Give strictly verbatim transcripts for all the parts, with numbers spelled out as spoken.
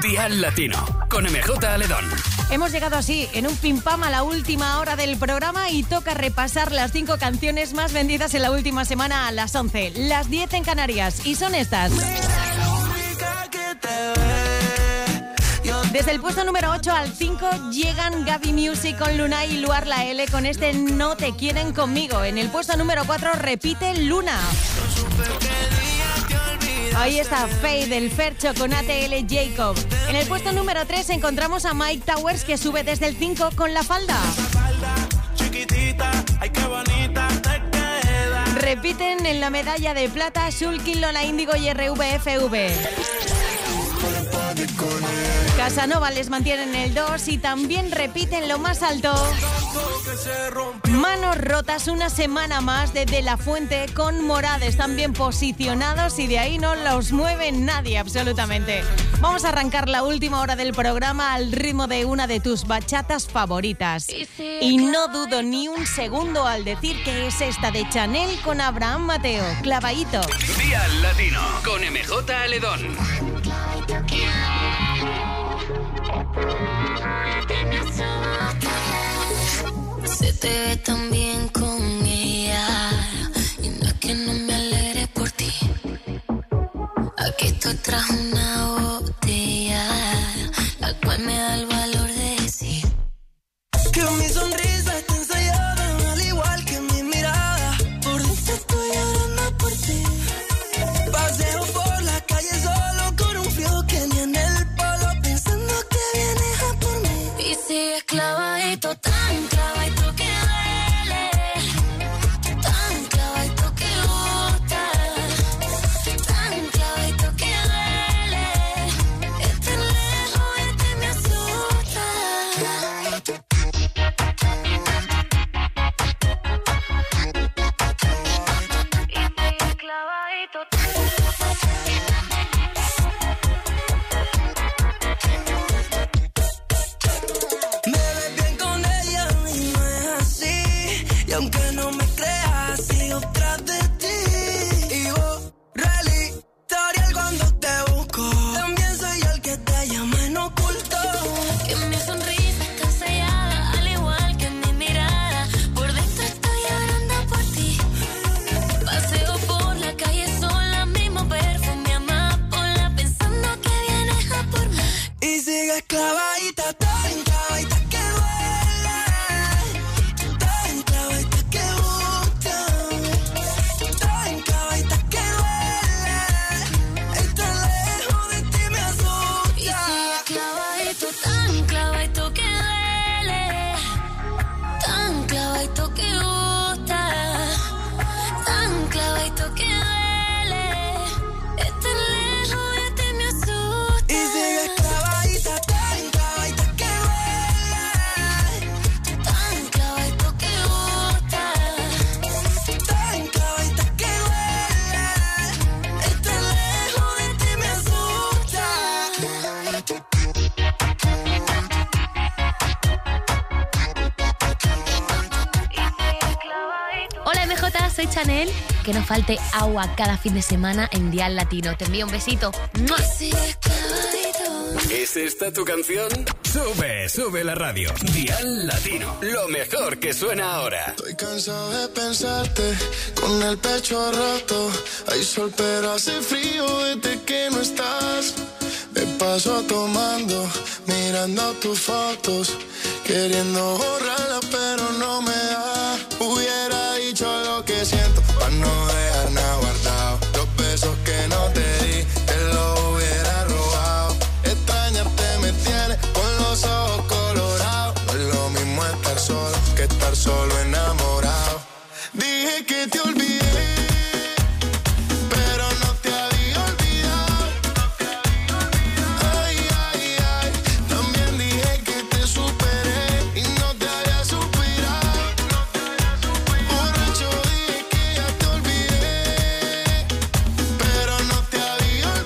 Dial Latino, con M J Aledón. Hemos llegado así, en un pim pam a la última hora del programa y toca repasar las cinco canciones más vendidas en la última semana a las once, las diez en Canarias, y son estas. Desde el puesto número ocho al cinco llegan Gaby Music con Luna y Luar La L con este No Te Quieren Conmigo. En el puesto número cuatro repite Luna. Ahí está Faye del Fercho con A T L Jacob. En el puesto número tres encontramos a Mike Towers, que sube desde el cinco con La Falda. Repiten en la medalla de plata Shulkin, Lola Índigo y R V F V. Casanova les mantiene en el dos y también repiten lo más alto. Manos Rotas, una semana más de De La Fuente con Morada. Están bien posicionados y de ahí no los mueve nadie absolutamente. Vamos a arrancar la última hora del programa al ritmo de una de tus bachatas favoritas. Y no dudo ni un segundo al decir que es esta de Chanel con Abraham Mateo, Clavadito. Dial Latino con M J Aledón. Se te ve tan bien con ella y no es que no me alegre por ti. Aquí estoy tras una botella, la cual me da el valor de decir que mi sonrisa está ensayada, al igual que mi mirada. Por dentro estoy llorando por ti. Paseo por la calle solo con un frío que ni en el polo, pensando que vienes a por mí. Y sigues clavadito, tan clavadito que duele, tan clavadito que gusta, tan clavadito que duele. Estar lejos de ti me asusta. Y sigues clavadito. Aunque no me creas, sigo tras de ti. Y borra el historial cuando te busco. También soy yo el que te llama en oculto. Que mi sonrisa está sellada, al igual que mi mirada. Por dentro estoy llorando por ti. Paseo por la calle sola, mismo perfume amapola, pensando que vienes a por mí. Y sigues clavadita, tan clavadita que duele. Tan clavadita que gusta, tan clavadita que duele. Estar lejos de ti me asusta. Y sigues clavadito, tan clavadito que duele, tan clavadito que gusta, tan clavadito que duele. Estar lejos de ti me asusta. Y sigues clavadita, tan clavadita que duele, tan clavadito que gusta, tan clavadita que duele. Estar lejos de ti me asusta. Hola M J, soy Chanel. Que no falte agua cada fin de semana en Dial Latino. Te envío un besito. ¡Mua! Sigues clavadito. ¿Es esta tu canción? Sube, sube la radio. Dial Latino, lo mejor que suena ahora. Estoy cansado de pensarte con el pecho roto. Hay sol pero hace frío desde que no estás. Me paso tomando, mirando tus fotos, queriendo borrarlas pero no me da. Hubiera dicho lo que siento para no dejar nada guardado. Los besos que no te di, te los hubiera robado. Extrañarte me tiene con los ojos colorados. No es lo mismo estar solo que estar solo enamorado. Dije que te olvidé, pero no te había olvidado. Ay, ay, ay. También dije que te superé y no te había suspirado. Borracho dije que ya te olvidé, pero no te había olvidado.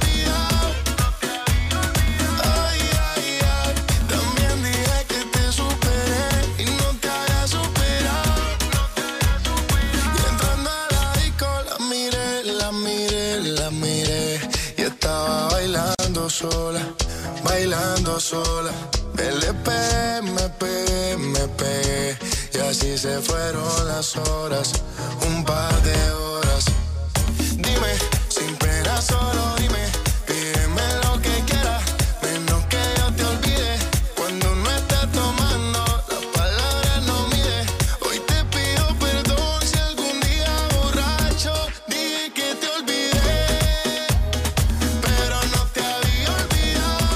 sola, bailando sola. L P, M P, M P. Y así se fueron las horas, un par de horas. Dime, sin pena solo dime, pídeme lo que quieras, menos que yo te olvide. Cuando no estés tomando, las palabras no mide. Hoy te pido perdón si algún día borracho dije que te olvidé, pero no te había olvidado.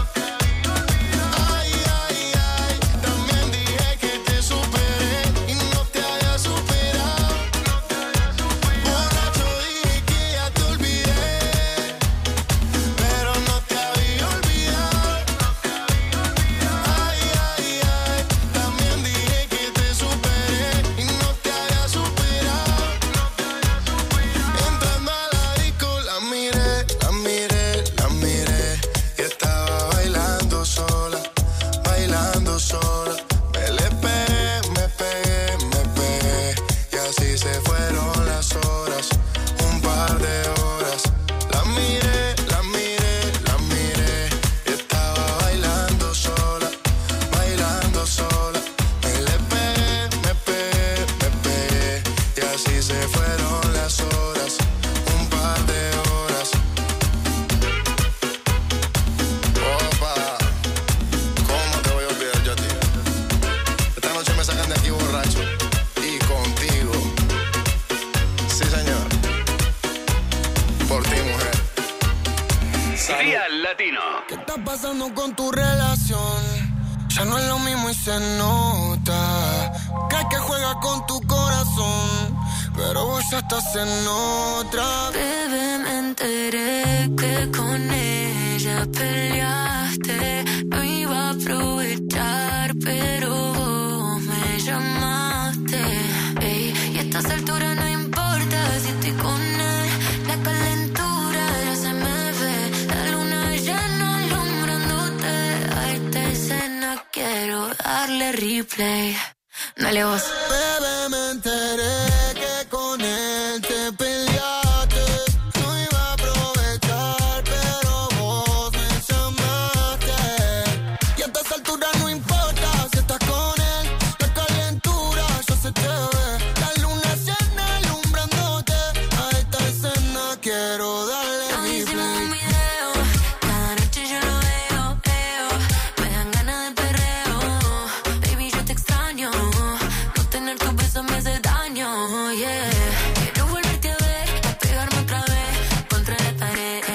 Ay, ay, ay, también dije que te superé y no te había superado. Borracho dije que ya te olvidé, pero no te había olvidado. Ay, ay, ay, también dije que te superé y no te había superado. Entrando a la disco la miré, la miré, la miré y estaba bailando sola, bailando sola. Me le pegué, me pegué, me pegué y así se fueron las horas, un par de horas. La miré, la miré, la miré y estaba bailando sola, bailando sola. Me le pegué, me pegué, me pegué y así se fueron las horas, un par de horas. Opa, ¿cómo te voy a olvidar yo a ti? Esta noche me sacan de aquí borracho y contigo. Sí, señor. Por ti, mujer. Día Latino. ¿Qué está pasando con tu relación? Ya no es lo mismo y se nota. Crees que juega con tu corazón, pero vos ya estás en otra. Bebé, me enteré que con ella peleaste. No iba a aprovechar, pero vos me llamaste. Ey, y a estas alturas no importa si estoy con él. La calentura ya se me ve. La luna llena alumbrándote. A esta escena quiero darle replay. Dale vos. Bebé, me enteré que con él te peleaste. No iba a aprovechar, pero vos me llamaste. Y a estas alturas no importa si estás con él. La calentura ya se te ve. La luna llena alumbrándote. A esta escena quiero darle Nos hicimos replay. un video, cada noche yo lo veo, veo. Me dan ganas de perreo, baby yo te extraño. No tener tu beso me hace daño, yeah. Quiero volverte a ver, a pegarme otra vez contra la pared.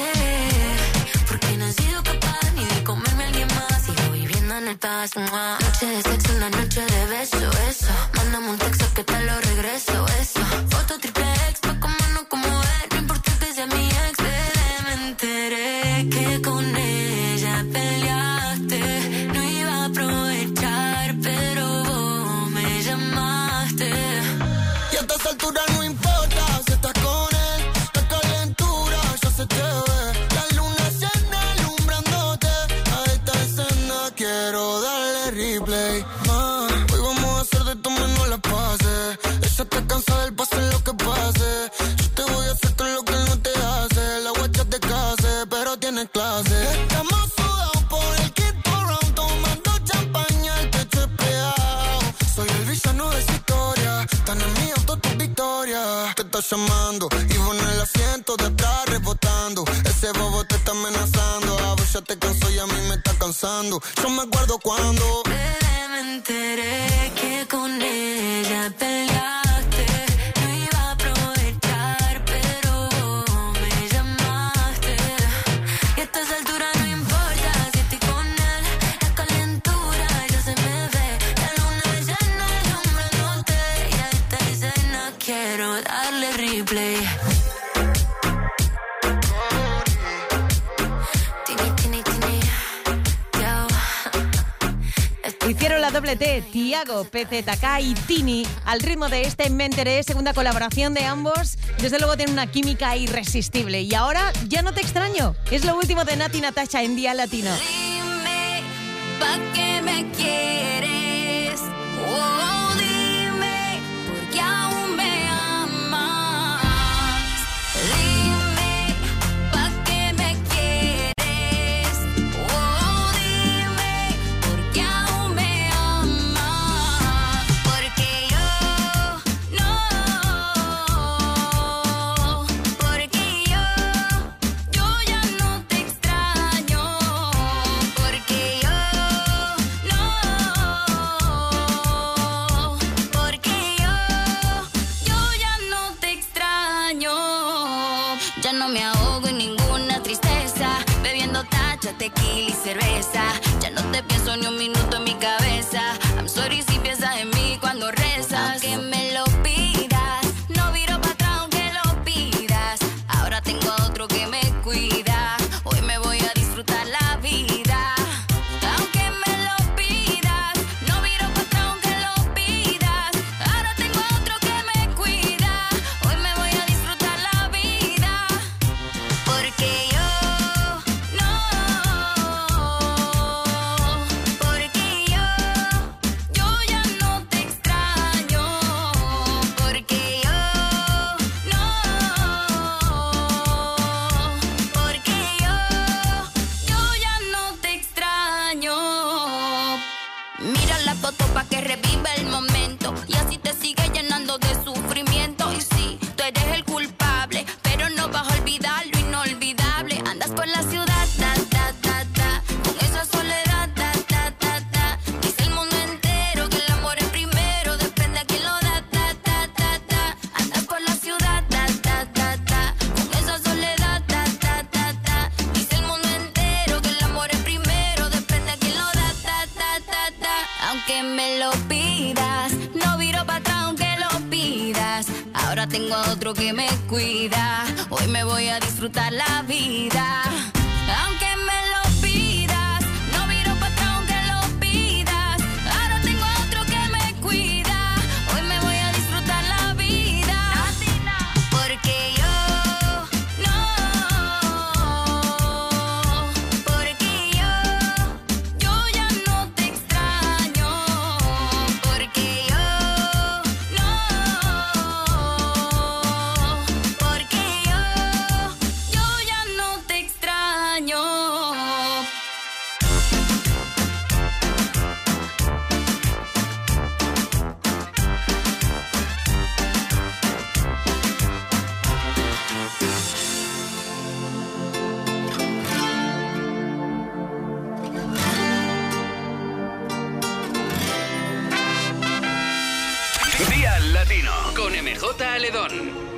Porque no he sido capaz ni de comerme a alguien más. Sigo viviendo en el paz, mua. Noche de sexo, una noche de beso, eso. Mándame un texto que te lo regreso, eso. Foto triple X, pa' como no como es. No importa que sea mi ex, bebé, me enteré que con ella peleaste. No iba a aprovechar, pero vos me llamaste. Y a estas alturas no importa si estás con él. La calentura ya se te ve. La luna llena alumbrándote. A esta escena quiero darle replay. Ah, hoy vamos a hacer de tu menos la pase. Ella está cansada del pase lo que pase. Yo te voy a hacer con lo que él no te hace. La guacha te case, pero tiene clase. Estamos sudados por el kit por round, tomando champaña, el techo es pegado. Soy el villano de esa historia. Tan en mi auto tu victoria. Te está llamando y vos en el asiento de atrás rebotando. Ese bobo te está amenazando. A vos ya te cansó y a mí me está cansando. Yo me acuerdo cuando Bebé, me enteré que con ella peleaste. No iba a aprovechar, pero vos me llamaste. Y a estas alturas no importa si estoy con él. La calentura ya se me ve. La luna llena alumbrándote. Y a esta escena quiero darle replay. Tini, tini, tini. Yo. Hicieron la doble T, Tiago, P Z K y Tini, al ritmo de este Me Enteré, segunda colaboración de ambos. Desde luego tienen una química irresistible. Y ahora, Ya no te extraño, es lo último de Nati Natasha en Día Latino. Dime, ¿pa' qué me quieres? Oh, dime, porque aún me amas. Dime, ¿pa' qué me quieres? noche tequila y cerveza. Ya no te pienso ni un minuto en mi cabeza. I'm sorry si piensas en mí cuando rezas. Aunque me lo pidas, no viro para atrás aunque lo pidas. Ahora tengo a otro que me cuida. Hoy me voy a disfrutar la vida. Aunque me lo pidas, no viro para atrás aunque lo pidas. Ahora tengo a otro que me cuida. Hoy me voy a disfrutar la vida. Porque yo pa' que reviva el momento y así te sigue llenando de sufrimiento. Y sí, tú eres el culpable, pero no vas a olvidar lo inolvidable. Andas por la ciudad, ta, ta, ta, ta, con esa soledad, ta, ta, ta, ta. Dice el mundo entero que el amor es primero, depende a quién lo da, ta, ta, ta, ta. Andas por la ciudad, ta, ta, ta, ta, con esa soledad, ta, ta, ta, ta. Dice el mundo entero que el amor es primero, depende a quién lo da, ta, ta, ta, ta. Aunque me lo pidas, no viro para atrás aunque lo pidas. Ahora tengo a otro que me cuida. Hoy me voy a disfrutar la vida. Aunque me lo pidas, no viro para atrás aunque lo pidas. Ahora tengo a otro que me cuida. Hoy me voy a disfrutar la vida. Porque yo con M J Aledón.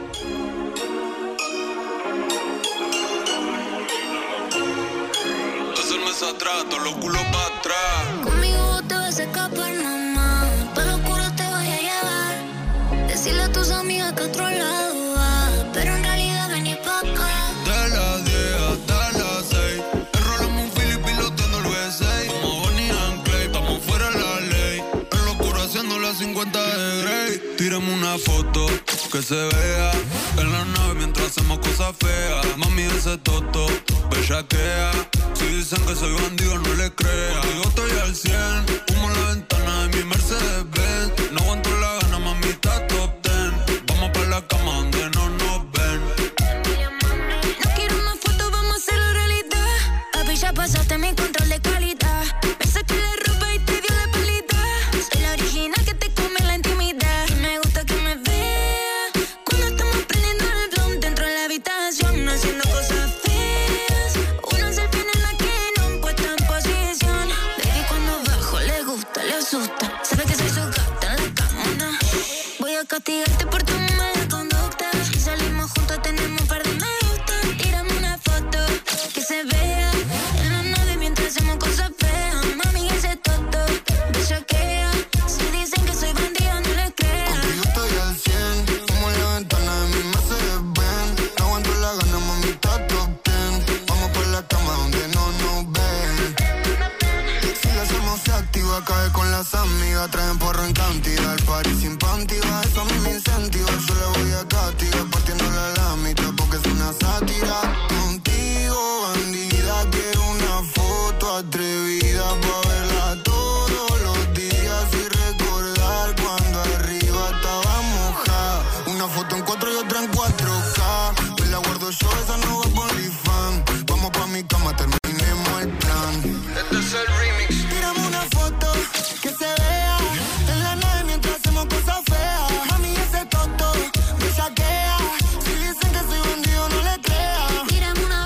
Dos meses atrás, todos los culos para atrás. Conmigo te vas a escapar, mamá. Para lo oscuro te voy a llevar. Decirle a tus amigas que otro lado va, pero en realidad vení pa' acá. De las diez hasta las seis, enrolamos un Philip pilotando el V seis. Como Bonnie and Clyde, estamos fuera de la ley. En lo oscuro haciendo las cincuenta de Grey. Tírame una foto que se vea en la nave mientras hacemos cosas feas. Mami, ese toto, bellaquea. Si dicen que soy bandido, no le crea. Yo estoy al cien, humo en la ventana de mi Mercedes Benz. No aguanto la gana, mami, está top ten. Vamos pa' la cama donde no nos ven. No quiero una foto, vamos a hacerlo realidad. Papi, ya pasaste mi control de calidad. Me saqué la ropa y te dio la palita. Soy la original que te come la intimidad. Y me gusta que me vea cuando estamos prendiendo el blunt dentro de la habitación, haciendo cosas feas. Una selfie en la que no puesta en posición. Baby, cuando bajo le gusta, le asusta. Sabe que soy su gata en la cama. Voy a castigarte por tu mala conducta. Si salimos juntos tenemos un par de me gusta. Tírame una foto que se vea en la nave mientras hacemos cosas feas. Mami, ese toto bellaquea. Si dicen que soy bandido, no les creas. Contigo estoy al cien, como en la ventana de mi Mercedes Benz. No aguanto la gana, mami, está top ten. Vamos por la cama donde no nos ven. Si la hacemos se activa, cae con las amigas. Traen porro en cantidad, el party sin panty va. Eso a mí me incentiva, yo le voy a castigar. Partiéndola a la mitad porque es una sátira. Contigo, bandida, quiero una foto atrevida pa' verla todos los días y recordar cuando arriba estaba mojada. Una foto en cuatro y otra en cuatro K. Pues la guardo yo, esa no va por OnlyFans. Vamos pa' mi cama, terminemos el plan. Este es el remix. Tírame una foto que se vea en la nave mientras hacemos cosas feas. Mami, ese toto me saquea. Si dicen que soy bandido, no le creas. Tírame una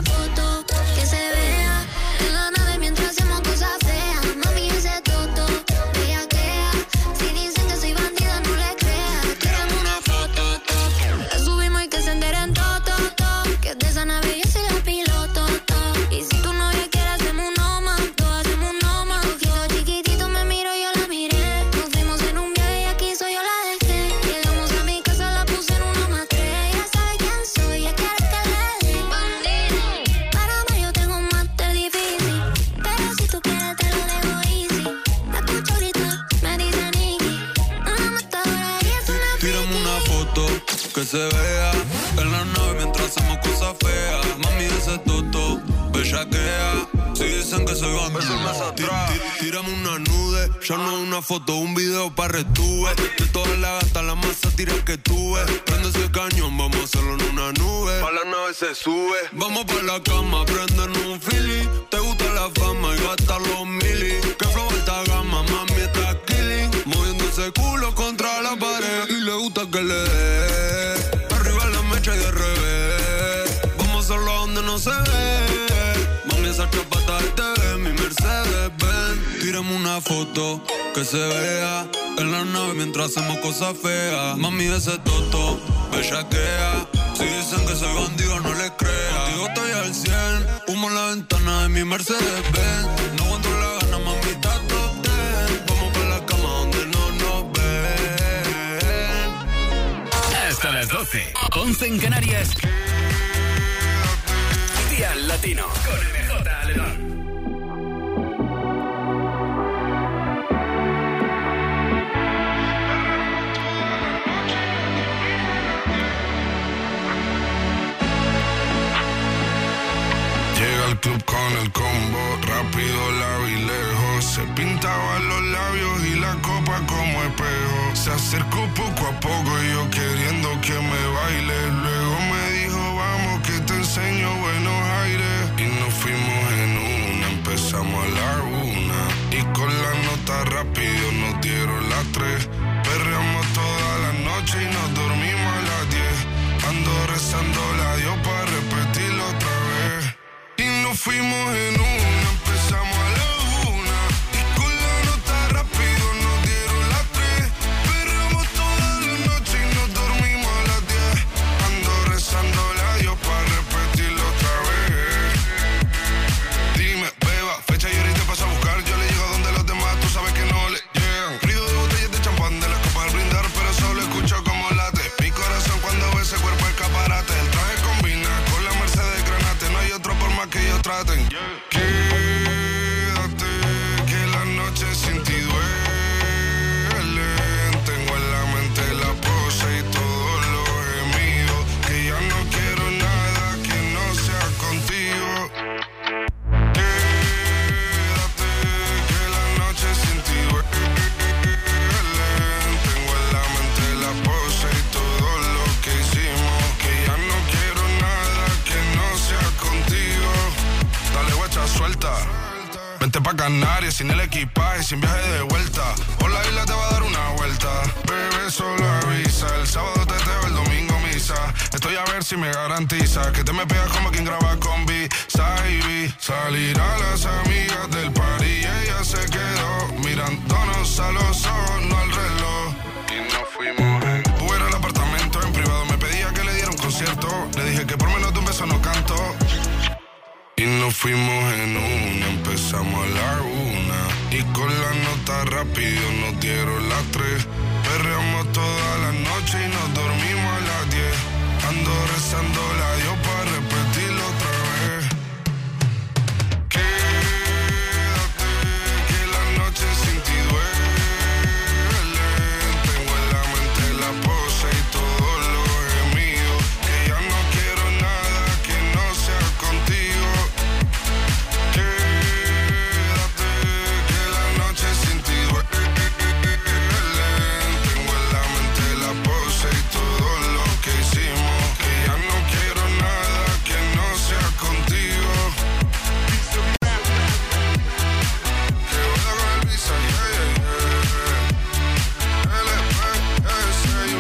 que se vea en la nave mientras hacemos cosas feas. Mami, ese toto, bellaquea. Si dicen que soy bandido, tírame una nude, ya no una foto, un video pa' retuve. De todas las gatas, la más sátira que tuve. Prende ese cañón, vamos a hacerlo en una nube. Pa' la nave se sube. Vamos pa' la cama, prendernos un fili. Te gusta la fama y gastar los mili. Que flow alta gama, mami está killing. Moviendo ese culo contra la pared. Y le gusta que le dé arriba la mecha y de revés. Vamos a hacerlo donde no se ve. Mami, esa chapata del T V, mi Mercedes Benz. Tírame una foto que se vea en la nave mientras hacemos cosas feas. Mami, ese toto, bellaquea. Si dicen que soy bandido, no les crea. Contigo estoy al cien, humo en la ventana de mi Mercedes Benz. No aguanto la gana, mami, está top ten. Vamos pa' la cama donde no nos ven. Hasta las doce, once en Canarias. Dial Latino con M J Alemán. Llega al club con el combo, rápido la vi lejos. Se pintaban los labios y la copa como espejo. Se acercó poco a poco y yo queriendo que me baile. Luego me dijo, vamos que te enseño buenos aires. Y nos fuimos en una, empezamos a la una. Y con la nota rápido nos dieron las tres. Perreamos toda la noche y nos dormimos a las diez. Ando rezando la Dios para repetirlo otra vez. Y nos fuimos en una, empezamos a la una. Y con la nota rápido nos dieron las tres. Perreamos toda la noche y nos dormimos a las diez. Ando rezando la Dios para repetirlo otra vez. Dime, beba, fecha y ahorita paso a buscar. Yo le llego donde los demás, tú sabes que no le llegan. Río de botellas de champán, de las copas al brindar, pero solo escucho como late mi corazón cuando ve ese cuerpo escaparate. El traje combina con la Mercedes Granate. No hay otro por más que ellos traten. Quédate, que la noche sin ti duele. Tengo en la mente la pose y todos los gemidos. Que ya no quiero nada que no sea contigo. Quédate, que la noche sin ti duele. Tengo en la mente la pose y todo lo que hicimos. Que ya no quiero nada que no sea contigo. Dale guacha, suelta. Vente pa' Canarias sin el equipaje, sin viaje de vuelta. Por la isla te va a dar una vuelta. Bebé, solo avisa. El sábado te teo, el domingo misa. Estoy a ver si me garantiza que te me pegas como quien graba con B. Saibi. Salir a las amigas del party y ella se quedó mirándonos a los ojos, no al reloj. Y nos fuimos en Uber al apartamento en privado. Me pedía que le diera un concierto. Le dije que por menos de un beso no canto. Y nos fuimos en una, empezamos a la una. Y con la nota rápido nos dieron las tres. Perreamos toda la noche y nos dormimos a las diez. Ando rezando la Dios para repetirlo otra vez. Quédate, que la noche sin ti duele. Tengo en la mente la pose y todos los gemidos. Que ya no quiero nada que no sea contigo. Quédate, que la noche sin ti duele. Tengo en la mente la pose y todo lo que hicimos. Que ya no quiero nada que no sea contigo. Que voy con el visa, yeah, yeah, yeah. L P S, you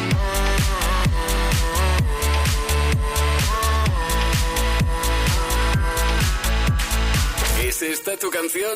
know. ¿Es esta tu canción?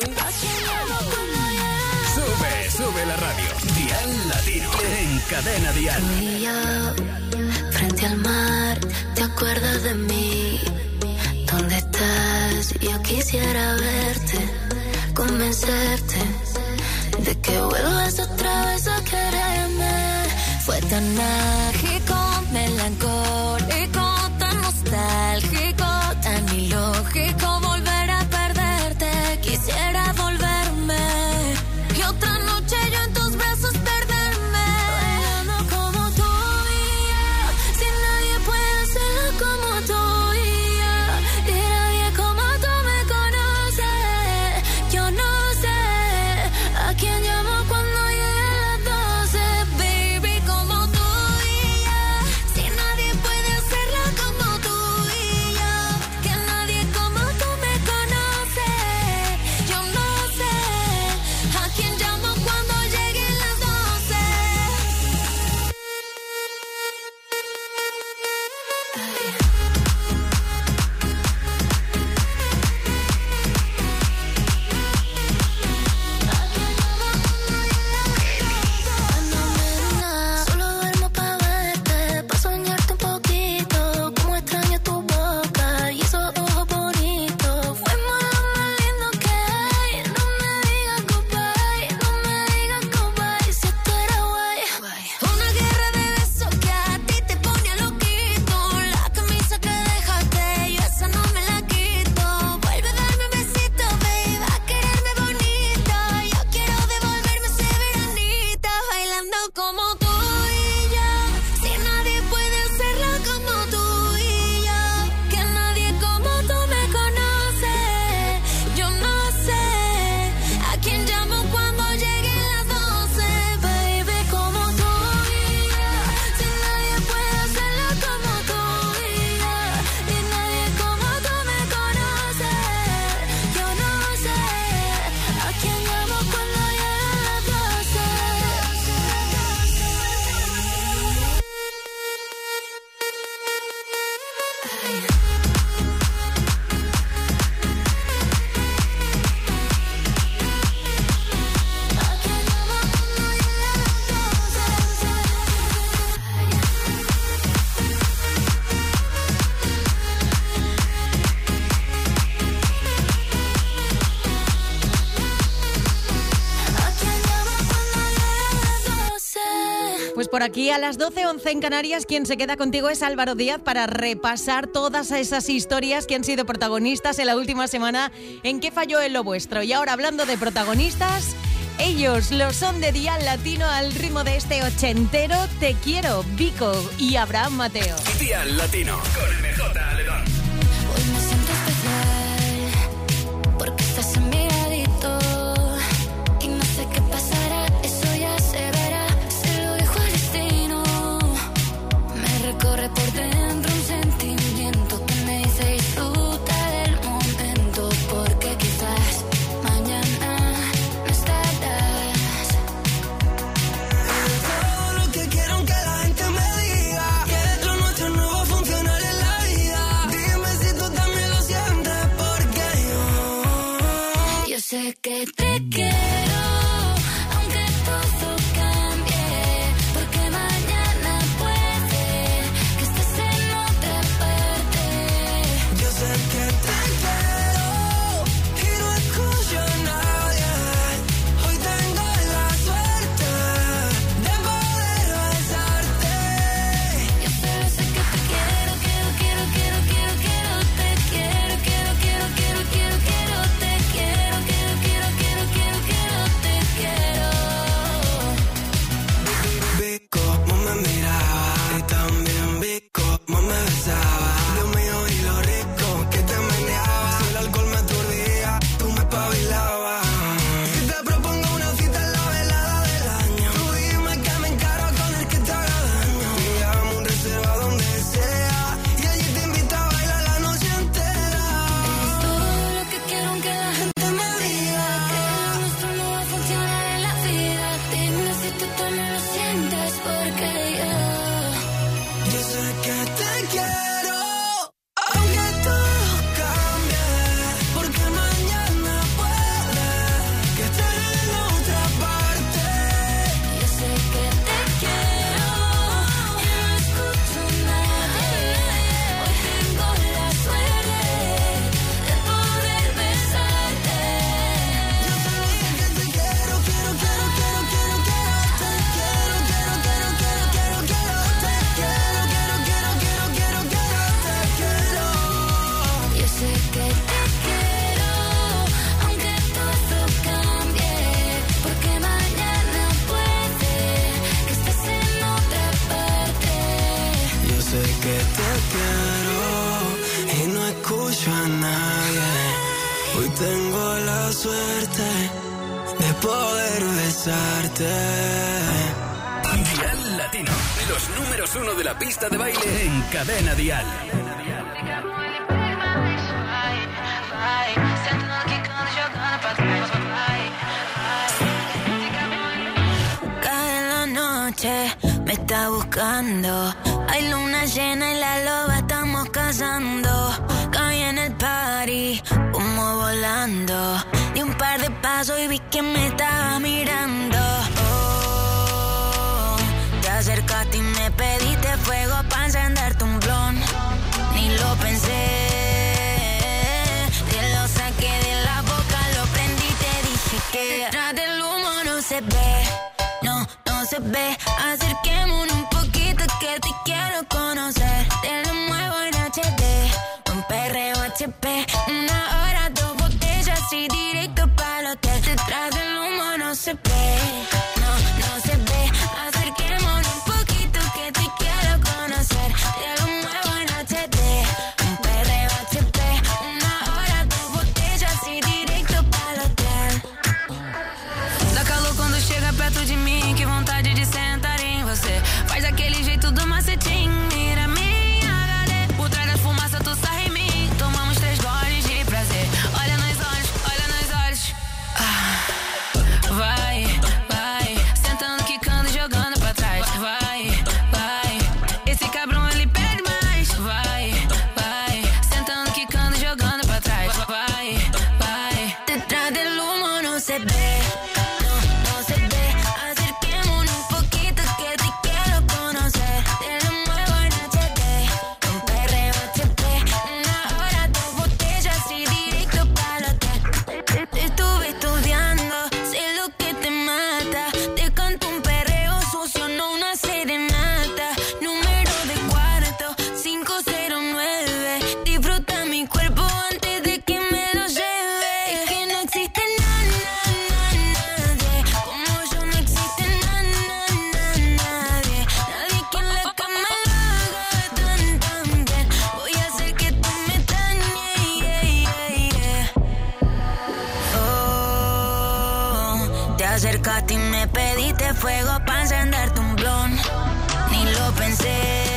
Sube, sube la radio. Dial Latino en Cadena Dial. Tú y yo, frente al mar, ¿te acuerdas de mí? ¿Dónde estás? Yo quisiera verte, convencerte de que vuelvas otra vez a quererme. Fue tan mágico, melancólico, tan nostálgico, tan ilógico volver a perderte. Quisiera volverme y otra noche yo en tus brazos perderme. Bailando como tú y yo, sin Pues por aquí a las doce once en Canarias, quien se queda contigo es Álvaro Díaz para repasar todas esas historias que han sido protagonistas en la última semana en ¿Qué falló en lo vuestro? Y ahora, hablando de protagonistas, ellos lo son de Dial Latino al ritmo de este ochentero Te Quiero, Vico y Abraham Mateo. Dial Latino con M J Aledón. Hoy me siento especial porque estás en mi ladito y no sé qué pasará, eso ya se verá. Se lo dejo al destino. Me recorre por dentro un sentimiento que me dice disfruta del momento, porque quizás mañana no estarás. Todo lo que quiero que la gente me diga, que lo nuestro no va a funcionar en la vida. Dime si tú también lo sientes, porque yo Yo sé que te quiero, aunque todo cambie, porque mañana puede que estés en otra parte. Yo sé que te quiero y no escucho a nadie. Hoy tengo la suerte de poder besarte. Yo solo sé que te quiero, quiero, quiero, quiero, quiero, quiero, te quiero, quiero, quiero, quiero, quiero, quiero, te quiero, quiero, quiero, quiero, quiero, quiero, te quiero. Vi cómo me miraba y también vi cómo me besaba. Dios mío, y lo rico que te meneaba. Si el alcohol me aturdía, tú me espabilabas. Si te propongo una cita en la velada del año, tú dime que me encaro con el que te haga daño. Pillamos un reserva donde sea y allí te invito a bailar la noche entera. Es todo lo que quiero aunque la gente me diga que lo nuestro no va a funcionar en la vida. Dime si tú también lo sientes, porque yo Yo sé que te quiero, aunque todo cambie, porque mañana puede que estés en otra parte. Yo sé que te quiero y no escucho a nadie. Hoy tengo la suerte de poder besarte. Yo solo sé que te quiero, quiero, quiero, quiero, quiero, quiero, te quiero, quiero, quiero, quiero, quiero, quiero, te quiero, quiero, quiero, quiero, quiero, quiero, te quiero. Yo sé que te quiero, aunque todo cambie, porque mañana puede que estés en otra parte. Yo sé que te quiero y no escucho a nadie. Hoy tengo la suerte de poder besarte. Dial Latino, los números uno de la pista de baile en Cadena Dial. Cae la noche, me está buscando. Hay luna llena y la loba estamos cazando. Caí en el party, humo volando. Di un par de pasos y vi que me estaba mirando. Oh, te acercaste y me pediste fuego para encenderte un blon. Ni lo pensé, te lo saqué de la boca, lo prendí y te dije que detrás del humo no se ve, no, no se ve. Acerquémonos un poquito que te quiero conocer. Te lo muevo en H D, un perreo H P. Una hora, dos botellas y directo para el hotel. Detrás del humo no se ve, no, no se ve. Acerquémonos un poquito que te quiero conocer. Te lo muevo en H D, un perreo H P. Una hora, dos botellas y directo para el hotel. Dá calor quando chega perto de mim, que vontade de sentar em você. Faz aquele jeito do macetinho, mira minha H D. Por trás da fumaça tu sai em mim, tomamos três goles de prazer. Olha nos olhos, olha nos olhos. Ah, vai, vai, sentando, quicando, jogando pra trás. Vai, vai, esse cabrão ele pede mais. Vai, vai, sentando, quicando, jogando pra trás. Vai, vai, detrás del humo no se ve. Estuve estudiando, sé lo que te mata. Te canto un perreo sucio, no una serie. acercaste y me pediste fuego para encenderte un blon. Ni lo pensé.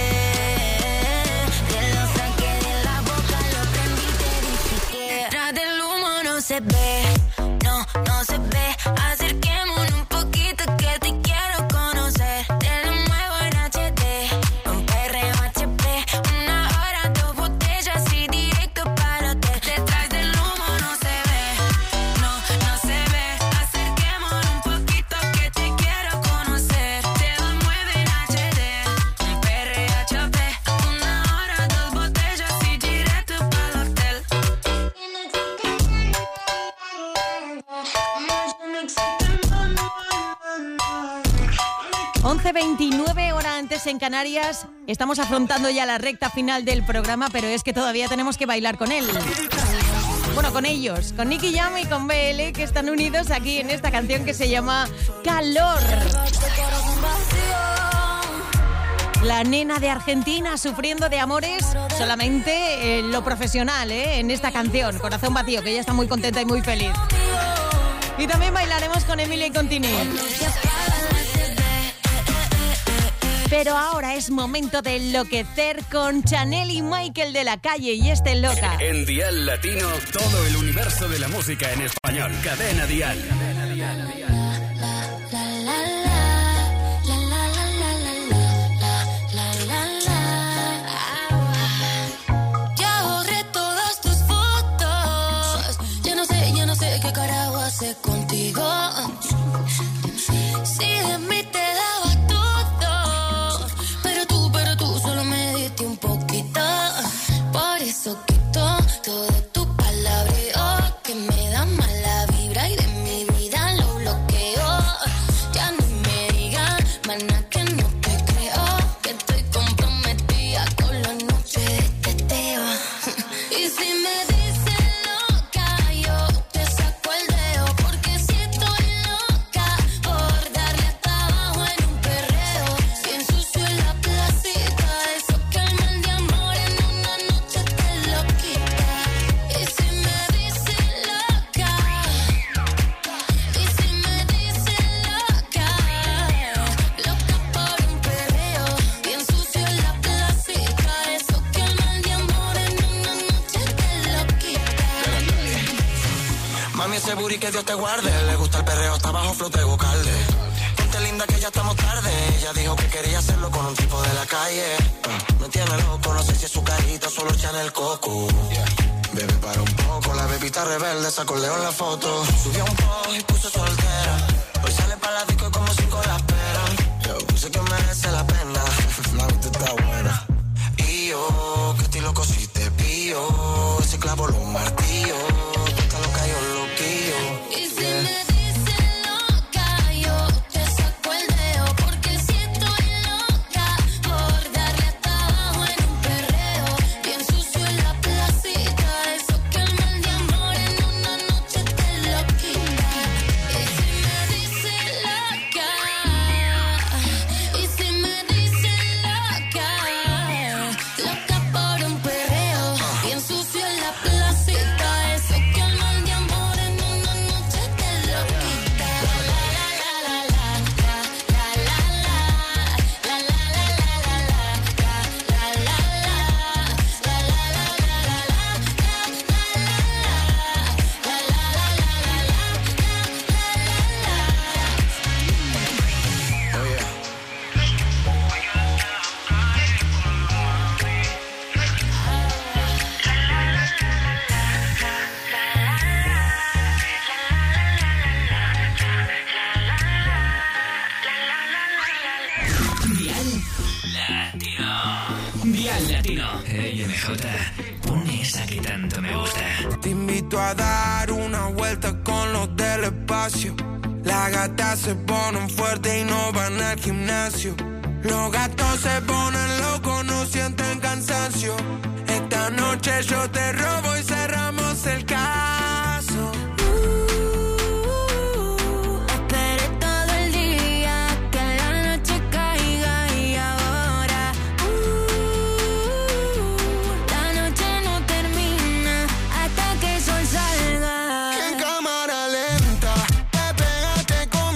Te lo saqué de la boca, lo prendí y te dije que detrás del humo no se ve. No, no se ve. Acerquémonos un poquito que te quiero conocer. Te lo muevo en H D, un perreo H P. Una hora, dos botellas y directo para el hotel. Detrás del humo no se ve. No, no se ve. Acerquémonos un poquito que te quiero conocer. Te lo muevo en H D, un perreo H P. Una hora, dos botellas y directo para el hotel. once veintinueve, hora antes en Canarias. Estamos afrontando ya la recta final del programa, pero es que todavía tenemos que bailar con él. Bueno, con ellos, con Nicky Jam y con B L, que están unidos aquí en esta canción que se llama Calor. La nena de Argentina sufriendo de amores solamente en lo profesional, ¿eh? En esta canción, Corazón Vacío, que ella está muy contenta y muy feliz. Y también bailaremos con Emilia y con Tini. Pero ahora es momento de enloquecer con Chanel y Michael de la Calle y este Loca. En Dial Latino, todo el universo de la música en español. Cadena Dial. Ya borré todas tus fotos. Ya no sé, ya no sé qué carajo hacer contigo. Si de mí te daba todo, pero tú, pero tú solo me diste un poquito. Por eso quito todo tu palabreo, que me da mala vibra y de mi vida lo bloqueo. Ya ni me digas, mana, que no te creo, que estoy comprometida con la noche de teteo. Y si me dices loca, yo te saco el dedo, porque si estoy loca por darle hasta abajo en un perreo, bien sucio en la placita, eso que el mal de amor en una noche te lo quita. Y si me dices loca, y si me dices loca, loca por un perreo, bien sucio en la placita, eso que el mal de amor en una noche te lo quita. Mami, ese booty que Dios te guarde. Le gusta el perreo, está bajo flote Gocalde. Ponte linda que ya estamos tarde. Ella dijo que quería hacerlo con un tipo de la calle. Uh, me tiene loco, no sé si es su carita o solo Chanel Coco. Bebé, para un poco, la bebita rebelde sacó Leo en la foto. Subió un post y puso soltera. Hoy sale para la disco y como cinco la esperan. Yo sé que merece la pena. La vista está buena. Y yo, que estoy loco si te pillo. Ese clavo lo martillo. Tú estás loca, yo loquillo. Y si me dices loca, yo te saco el dedo, porque si estoy loca por darle hasta abajo en un perreo, bien sucio en la placita, eso que el mal de amor en una noche te lo quita. Y si me dices loca, y si me dices loca, loca por un perreo, bien sucio en la placita, eso que el mal de amor en una noche te lo quita. La la la la la la la la la la la la la Dial Latino. Hey, M J, pon esa que tanto me gusta. Te invito a dar una vuelta con los del espacio. Las gatas se ponen fuertes y no van al gimnasio. Los gatos se ponen locos, no sienten cansancio. Esta noche yo te robo y cerramos el caso. Esperé todo el día que la noche caiga y ahora uh, la noche no termina hasta que el sol salga. En cámara lenta, te pegaste con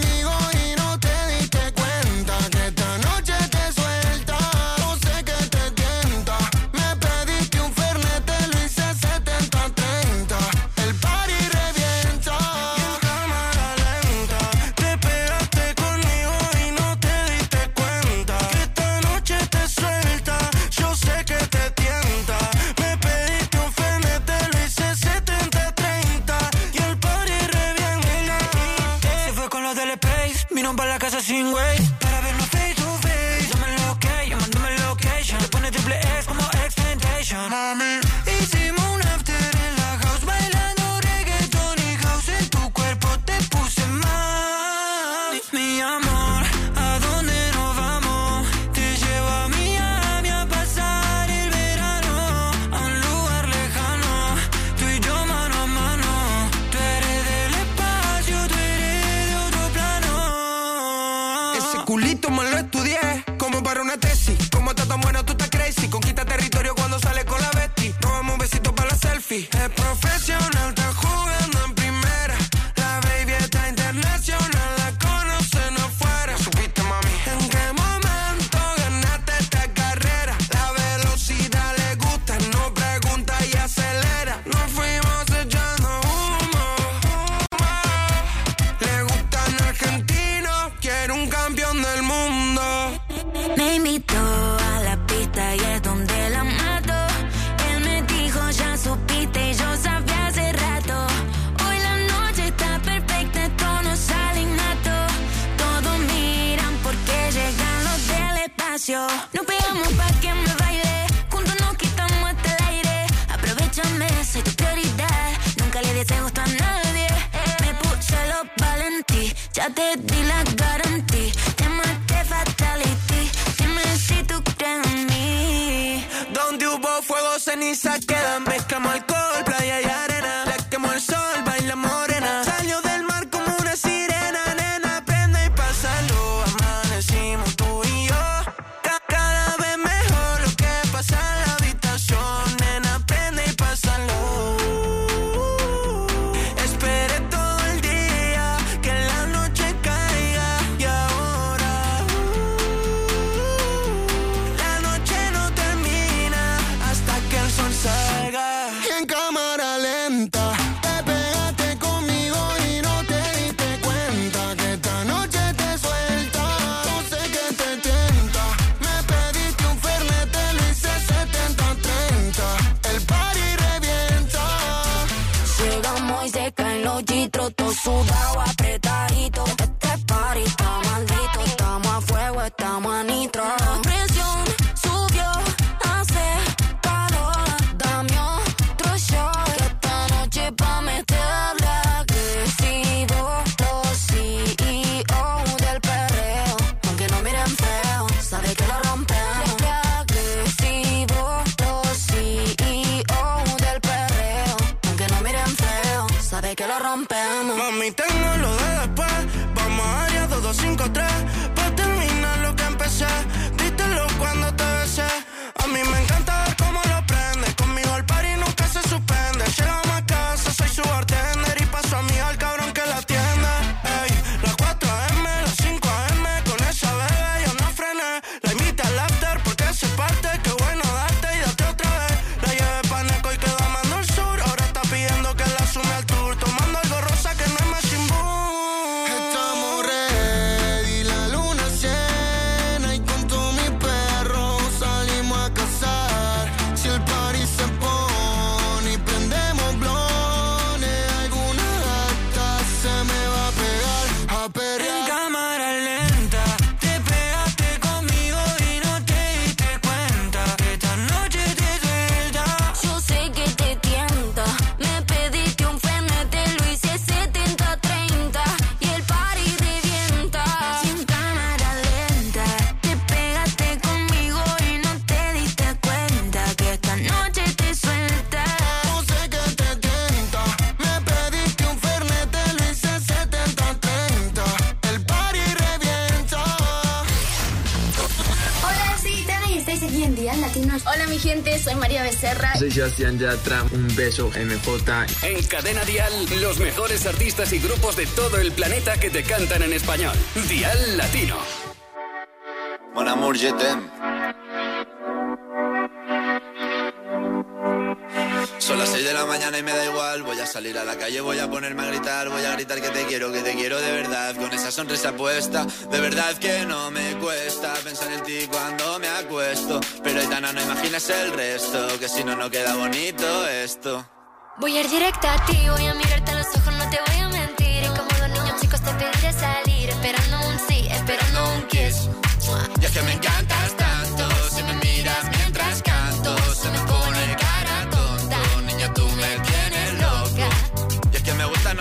casa sin güey, para vernos face to face. Dame lo que, yo mándame location. Te pone triple X como X-Tentation. Mami, hicimos un after en la house, bailando reggaeton y house. En tu cuerpo te puse mal. Mi amor, ¿a dónde nos vamos? Te llevo a Miami a pasar el verano, a un lugar lejano, tú y yo mano a mano. Tú eres del espacio, tú eres de otro plano. Ese culito me lo estudié, como para una tesis. Como está tan bueno, tú estás crazy. Conquista territorio cuando sale con la Betty. Nos damos un besito para la selfie. Es profesional, está jugando en primera. La baby está internacional, la conocen afuera. ¿Supiste, mami? ¿En qué momento ganaste esta carrera? La velocidad le gusta, no pregunta y acelera. Nos fuimos echando humo, humo. Le gustan argentinos, quiere un campeón del mundo. Me invitó a la pista y es donde la mato. Él me dijo, ya supiste y yo sabía hace rato. Hoy la noche está perfecta, esto no sale innato. Todos miran porque llegan los del espacio. Nos pegamos pa' que me baile, juntos nos quitamos hasta el aire. Aprovechame, soy tu prioridad, nunca le des gusto a nadie. Me puse los valentí, ya te di la garantía. Te maté fatality, dime si tú crees en mí. Donde hubo fuego, ceniza quedan. Mezclamos alcohol, playa y arena. Le quemó el sol, baila morena. Salió del mar como una sirena. Nena, prende y pásalo. Amanecimos tú y yo. Ca- Cada vez mejor lo que pasa en la habitación. Nena, prende y pásalo. Esperé todo el día que la noche caiga. Y ahora la noche no termina hasta que el sol salga. En cámara lenta, te pegaste conmigo y no te diste cuenta que esta noche te suelta. No sé qué te tienta. Me pediste un Fernet, te lo hice setenta treinta. El party revienta. Llegamos y se caen los chitros, todo sudado, apretadito. Este party está maldito, estamos a fuego, estamos a nitro. La presión subió, hace calor, dame otro shot. Que esta noche pa' meterle agresivo. Los C E O del perreo, aunque no miren feo, sabe que lo rompemos. Agresivo, los C E O del perreo, aunque no miren feo, sabe que lo rompemos. Mami, tengo lo de después. Vamos a área dos dos cinco tres. Pa' terminar lo que empecé. Dítelo cuando te besé. A mí me encanta ver cómo lo prende. Conmigo el party nunca se suspende. Llegamos a casa, soy su bartender. Y paso a mí al cabrón que la atiende. Ey, las cuatro a eme, las cinco a eme. Con esa bebé yo no frené. La invité al after porque se parte. Qué bueno darte y date otra vez. La llevé pa' Neco y quedó amando el sur. Ahora está pidiendo que la sume al tour. Tomando algo rosa que no es más sin Estamos ready, la luna llena y con todos mis perros salimos a cazar. Si el party se pone y prendemos blones, alguna gata se me va a pegar a En perrear. cámara lenta, te pegaste conmigo y no te diste cuenta. Esta noche te suelta. Yo sé que te tienta. Me pediste un Fernet, te lo hice setenta treinta. Y el party revienta. Sin cámara lenta, te pegaste conmigo y no te diste cuenta. Que esta noche te suelta. No sé qué te tienta. Me pediste un Fernet, te lo hice setenta treinta. El party revienta. Hola, sí, Tana y estáis aquí en Dial Latinos. Hola, mi gente, soy María Becerra. Soy Sebastián Yatra, un beso, M J. En Cadena Dial, los mejores artistas y grupos de todo el planeta que te cantan en español. Dial Latino. Mon amour, je t'aime. Son las seis de la mañana y me da igual. Voy a salir a la calle, voy a ponerme a gritar. Voy a gritar que te quiero, que te quiero de verdad. Con esa sonrisa puesta, de verdad que no me cuesta pensar en ti cuando me acuesto. Pero Aitana, no imaginas el resto, que si no, no queda bonito esto. Voy a ir directa a ti, voy a mirarte a los ojos, no te voy a mentir. Y como dos niños chicos te pediré salir, esperando un sí, esperando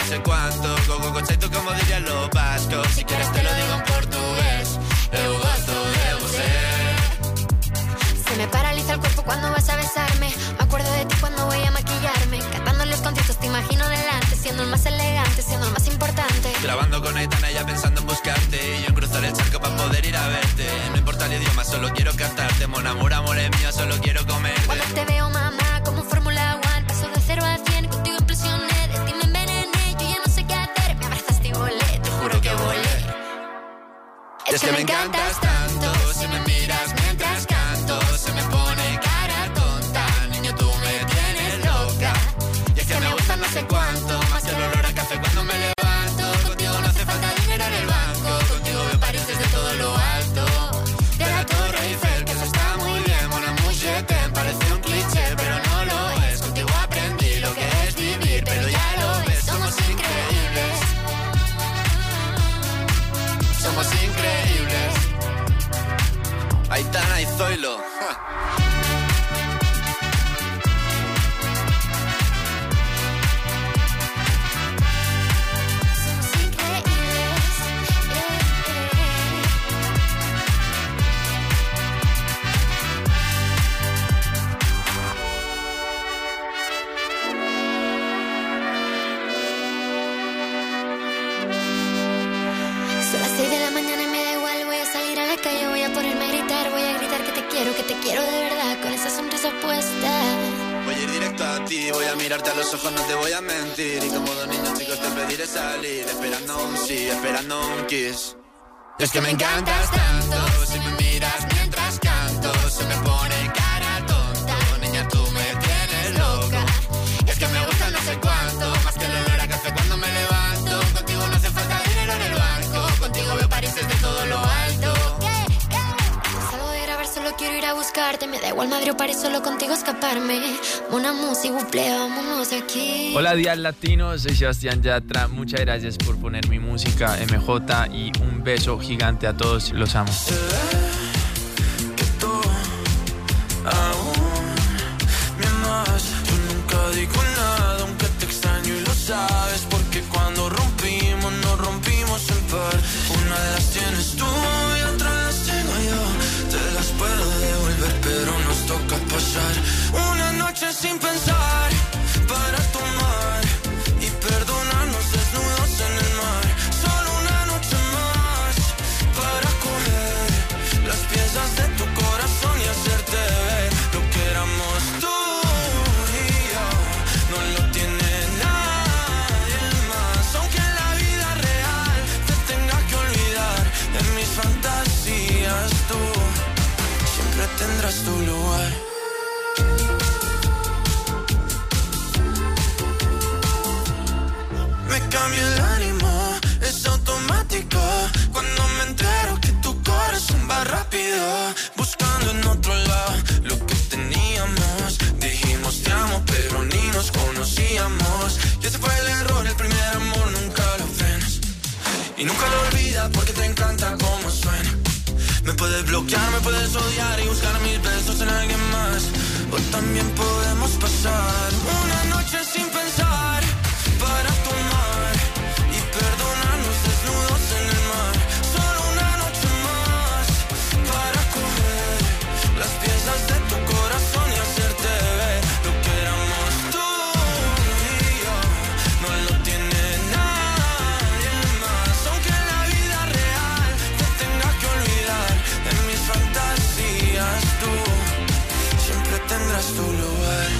sé cuánto. Go, go, go, chaito, como dirían los vascos. Si quieres te lo digo en portugués. Eu gosto de você. Se me paraliza el cuerpo cuando vas a besarme. Me acuerdo de ti cuando voy a maquillarme. Cantando en los conciertos te imagino delante. Siendo el más elegante, siendo el más importante. Grabando con Aitana ya pensando en buscarte. Y yo en cruzar el charco para poder ir a verte. No importa el idioma, solo quiero cantarte. Mon amor, amor es mío, solo quiero comerte. Cuando te veo, mamá, como Fórmula One. Paso de cero a cien, contigo impresioné. De ti me envenené, yo ya no sé qué hacer. Me abrazaste y volé, te juro que volé. Es, es que, que me encantas tanto. Si me miras mientras canto, se me pone cara tonta. Niño, tú me tienes loca. Y es que me gusta no sé cuánto. Más que el olor a café cuando me levanto. Contigo no hace falta dinero en el banco. Contigo veo París desde todo lo alto. De la Torre Eiffel, que eso está muy bien. Mon amour, je t'aime, parece un cliché, pero no lo es. Contigo aprendí lo que es vivir, pero ya lo ves. Somos increíbles. Somos increíbles. Aitana y Zoilo. Ja. Voy a mirarte a los ojos, no te voy a mentir. Y como dos niños chicos te pediré salir. Esperando un sí, esperando un kiss. Es que me encantas tanto. Si me miras mientras canto, se me pone cara tonta. Niña, tú me tienes loca. Es que me gusta no sé cuánto. Más que el olor a café cuando me levanto. Contigo no hace falta dinero en el banco. Contigo veo París desde todo lo alto. Salgo de grabar, solo quiero ir a buscarte. Me da igual Madrid o París, solo contigo escaparme. Una música, buple, vámonos de aquí. Hola Dial Latino, soy Sebastián Yatra. Muchas gracias por poner mi música M J y un beso gigante a todos, los amo. Que tú aún me amas. Yo nunca digo nada, aunque te extraño y lo sabes. Porque cuando rompimos, nos rompimos en par. Una de las tienes tú y otra las tengo yo. Te las puedo devolver, pero nos toca pasar una noche sin pensar, para tomar y perdonarnos desnudos en el mar. Solo una noche más para coger las piezas de tu corazón y hacerte ver lo que éramos tú y yo. No lo tiene nadie más, aunque en la vida real te tenga que olvidar. En mis fantasías tú siempre tendrás tu lugar. Me cambia el ánimo, es automático. Cuando me entero que tu corazón va rápido. Buscando en otro lado lo que teníamos. Dijimos te amo, pero ni nos conocíamos. Y ese fue el error, el primer amor nunca lo frenas. Y nunca lo olvidas porque te encanta cómo suena. Me puedes bloquear, me puedes odiar y buscar mis besos en alguien más. O también podemos pasar una noche sin pensar, para tomar y perdonarnos desnudos en el mar. Solo una noche más para coger las piezas de tu corazón y hacerte ver lo que éramos tú y yo. No lo tiene nadie más, aunque en la vida real te tenga que olvidar. En mis fantasías tú siempre tendrás tu lugar.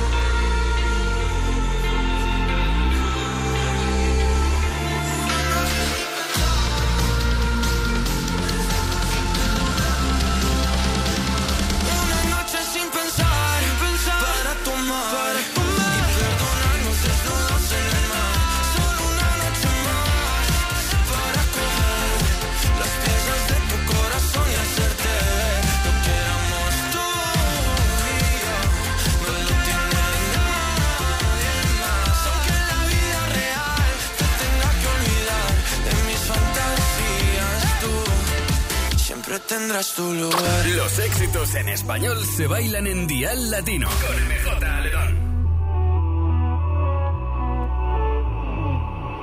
Tendrás tu lugar. Los éxitos en español se bailan en Dial Latino con M J Aledón.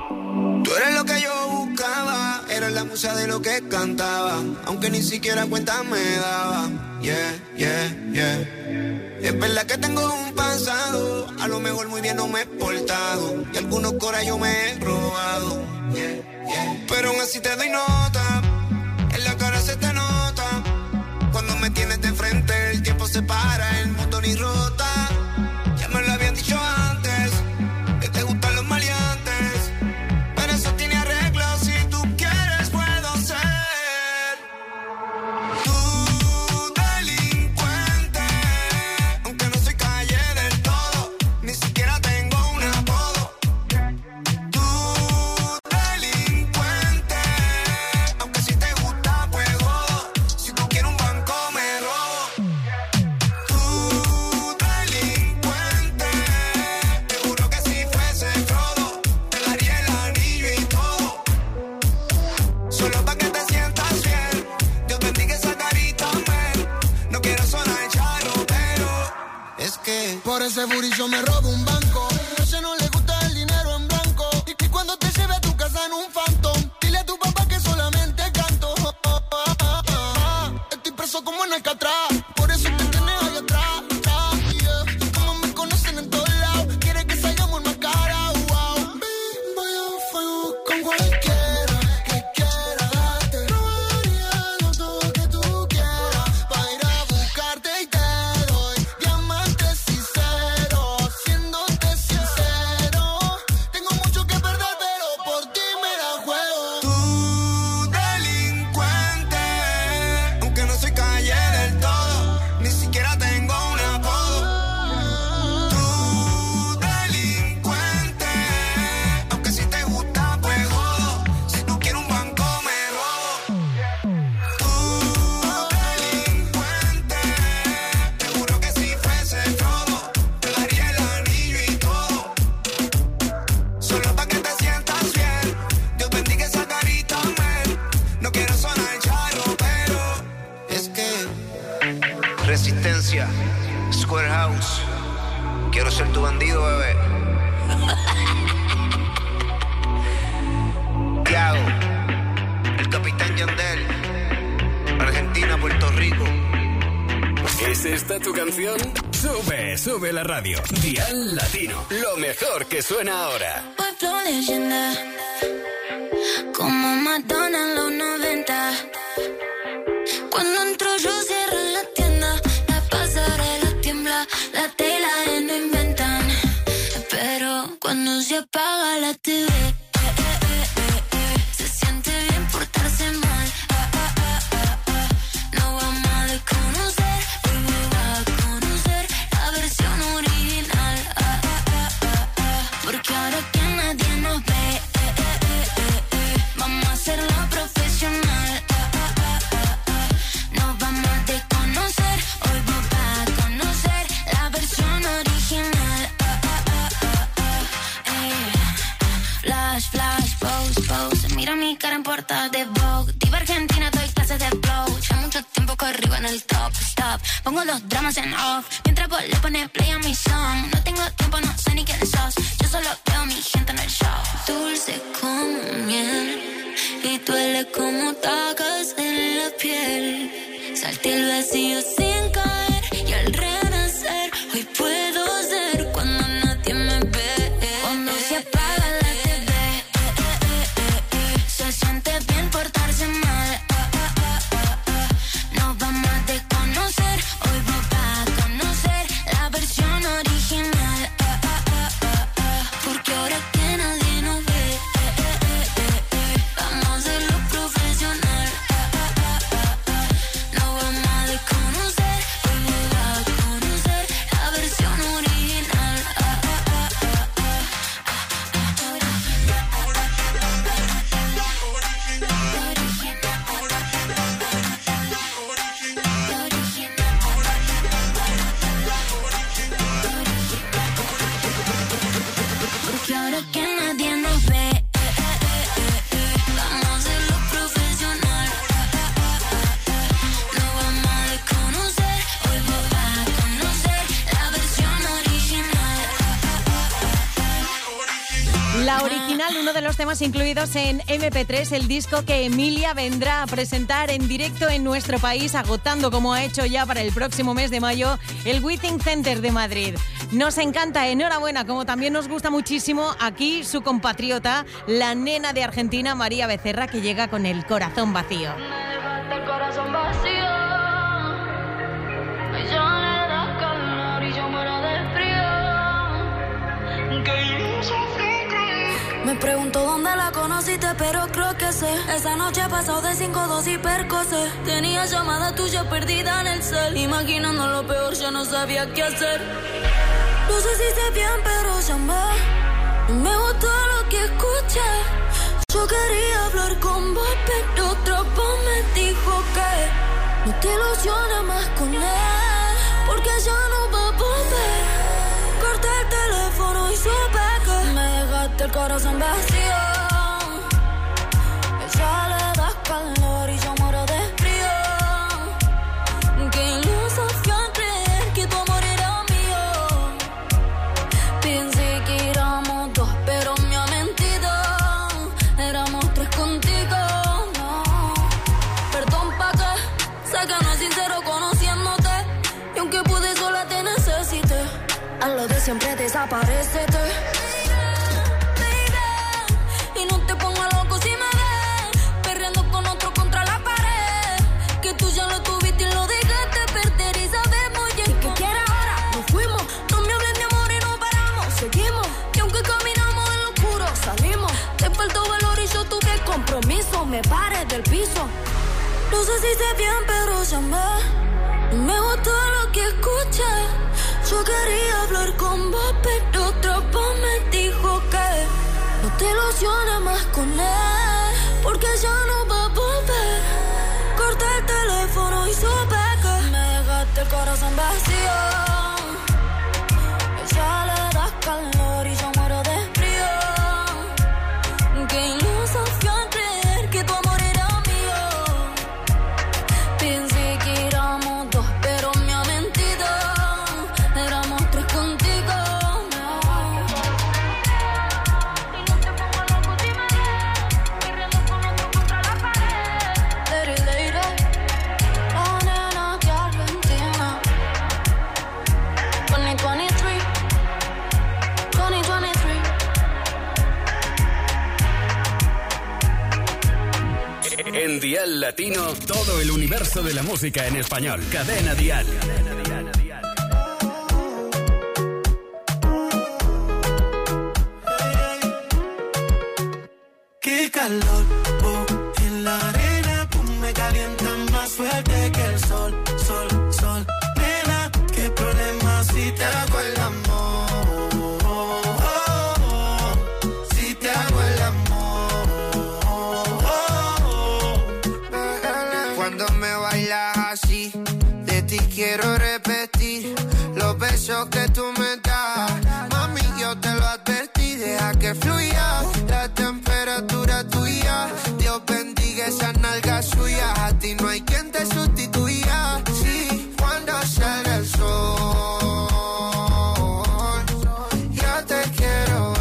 lo que yo buscaba, era la musa de lo que cantaba, aunque ni siquiera cuenta me daba. Yeah, yeah, yeah. Es verdad que tengo un pasado, a lo mejor muy bien no me he portado, y algunos coras yo me he robado. Yeah, yeah. Pero aún así te doy nota, en la cara se te nota, cuando me tienes de frente el tiempo se para, el mundo ni rota. Ya me lo habían dicho antes, que te gustan los maleantes, pero eso tiene arreglo, si tú quieres puedo ser tu delincuente, aunque no soy calle del todo, ni siquiera tengo un apodo. Tu delincuente, aunque si te gusta pues jodo, si tú quieres un banco me robo. Tu delincuente, te juro que si fuese Frodo, te daría el anillo y todo, solo pa' que te sientas bien. Dios bendiga esa carita, man. No quiero sonar charro, pero es que Por ese burillo me robo un banco. A ella no le gusta el dinero en blanco. Y, y cuando te lleve a tu casa en un Phantom, dile a tu papá que solamente canto. Estoy preso como en Alcatraz, por eso te tienes ahí atrás. Ah, yeah. Y como me conocen en todos lados, quiere que salgamos más cara. Wow. Voy a fuego con cualquiera que quiera darte. Robaría lo todo que tú quieras, pa' ir a buscarte y te doy diamantes sinceros, siéndote sincero. Tengo mucho que perder, pero por ti me la juego. tu delincuente, aunque no soy calle del todo, ni siquiera tengo un apodo. Tu delincuente, aunque si te gusta pues jodo, si tú quieres un banco me robo. Tu delincuente, te juro que si fuese Frodo, te daría el anillo y todo, solo pa' que te sientas bien. Dios bendiga esa carita, man. No quiero sonar charro, pero es que Resistencia, Square House. Quiero ser tu bandido, bebé. Tiago, el capitán Yandel, Argentina, Puerto Rico. ¿Es esta tu canción? Sube, sube la radio. Dial Latino, lo mejor que suena ahora. Hoy flow leyenda, como Madonna en los noventa. Cuando entro yo cierro la tienda, la pasarela tiembla, la tela de no inventan. Pero cuando se apaga la T V, eh, eh, eh, eh, eh, se siente bien portarse mal. Ah, ah, ah, ah, ah. No vamos a desconocer, hoy voy a conocer la versión original. Ah, ah, ah, ah, ah. Porque ahora que nadie nos ve, eh, eh, eh, eh, eh, vamos a hacerlo profesional. Ah, ah, ah, ah, ah. Nos vamos a desconocer, hoy voy a conocer la versión original. Ah, ah, ah, ah, ah. Eh. Flash, flash, pose, pose. Mira mi cara en portada de Vogue. Diva argentina, doy clases de flow. Ya mucho tiempo corrido en el top, stop. Pongo los dramas en off, mientras vos le pones play a mi song. No tengo tiempo, no sé ni quién sos. Yo solo veo a mi gente en el show. Dulce como miel y duele como tacas en la piel. Salté el vacío sin caer y al renacer hoy puedo ser cuando nadie me ve. Cuando se apaga la T V, eh, eh, eh, eh, eh, se siente bien portarse mal. Ah, ah, ah, ah, ah. Nos vamos a desconocer, hoy voy a conocer la versión original. Ah, ah, ah, ah, ah. Porque ahora que nadie nos ve, eh, eh, eh, eh, eh, vamos a hacerlo profesional. Ah, ah, ah, ah, ah. Nos vamos a desconocer, hoy voy a original, uno de los temas incluidos en eme pe tres, el disco que Emilia vendrá a presentar en directo en nuestro país, agotando, como ha hecho ya para el próximo mes de mayo, el Withing Center de Madrid. Nos encanta, enhorabuena, como también nos gusta muchísimo aquí su compatriota, la nena de Argentina, María Becerra, que llega con el corazón vacío. Me dejaste el corazón vacío. Ya le das calor y yo muero de frío. Me pregunto dónde la conociste, pero creo que sé. Esa noche pasó de cinco, dos y percocé. Tenía llamada tuya perdida en el cel. Imaginando lo peor, yo no sabía qué hacer. No sé si sé bien, pero llamé. Me gustó lo que escuché. Yo quería hablar con vos, pero otro voz me dijo que no te ilusiones más con él, porque ya no va a volver. Corté el teléfono y supe que me dejaste el corazón vacío. Ella le das calor y yo muero de frío. Que iluso fui a creer que tu amor era mío. Pensé que éramos dos, pero me ha mentido. Éramos tres contigo, no. Perdón pa' que sé que no es sincero conociéndote. Y aunque pude sola te necesité. A lo de siempre desaparécete. Y no te pongas loco si me ves perreando con otro contra la pared. Que tú ya lo tuviste y lo dejaste perder. Y sabemos ya. ¿Y qué quieres ahora? Nos fuimos. No me hablen de amor y no paramos. Seguimos. Y aunque caminamos en lo oscuro, salimos. Te faltó valor y yo tuve compromiso. Me paré del piso. No sé si sé bien, pero llamé. Me gustó lo que escuché. Yo quería hablar con vos, pero otro voz me dijo que no te ilusiones más con él, porque ya no va a volver. Corté el teléfono y supe que me dejaste el corazón vacío. Ya le das calor y yo muero de frío. Que iluso fui a creer que tu amor era mío. Pensé que éramos dos, pero me ha mentido. Éramos tres contigo, no. Y no te pongo loco si me ves perreando con otro contra la pared. Lady, lady, la nena de Argentina. veinte veintitrés, veinte veintitrés. En Dial Latino, todo el universo de la música en español. Cadena Dial. Qué calor, oh, en la arena, tú me calientas más fuerte que el sol, sol, sol. Nena, qué problema si te hago el amor, oh, oh, oh, si te hago el amor, oh, oh, oh. Cuando me bailas así, de ti quiero repetir los besos que tú me das. Mami, yo te lo advertí, deja que fluya la temperatura tuya. Dios bendiga esas nalgas suyas. A ti no hay quien te sustituya. Sí, cuando sale el sol, ya te quiero